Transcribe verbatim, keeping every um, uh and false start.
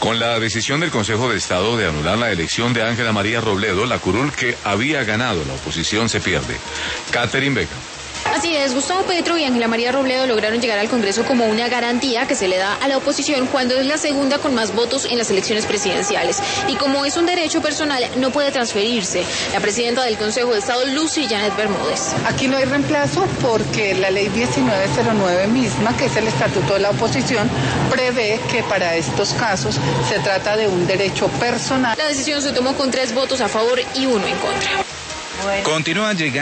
Con la decisión del Consejo de Estado de anular la elección de Ángela María Robledo, la curul que había ganado la oposición se pierde. Catherine Beckham. Así es, Gustavo Petro y Ángela María Robledo lograron llegar al Congreso como una garantía que se le da a la oposición cuando es la segunda con más votos en las elecciones presidenciales. Y como es un derecho personal, no puede transferirse. La presidenta del Consejo de Estado, Lucy Janet Bermúdez. Aquí no hay reemplazo porque la ley diecinueve cero nueve misma, que es el estatuto de la oposición, prevé que para estos casos se trata de un derecho personal. La decisión se tomó con tres votos a favor y uno en contra. Continúan llegando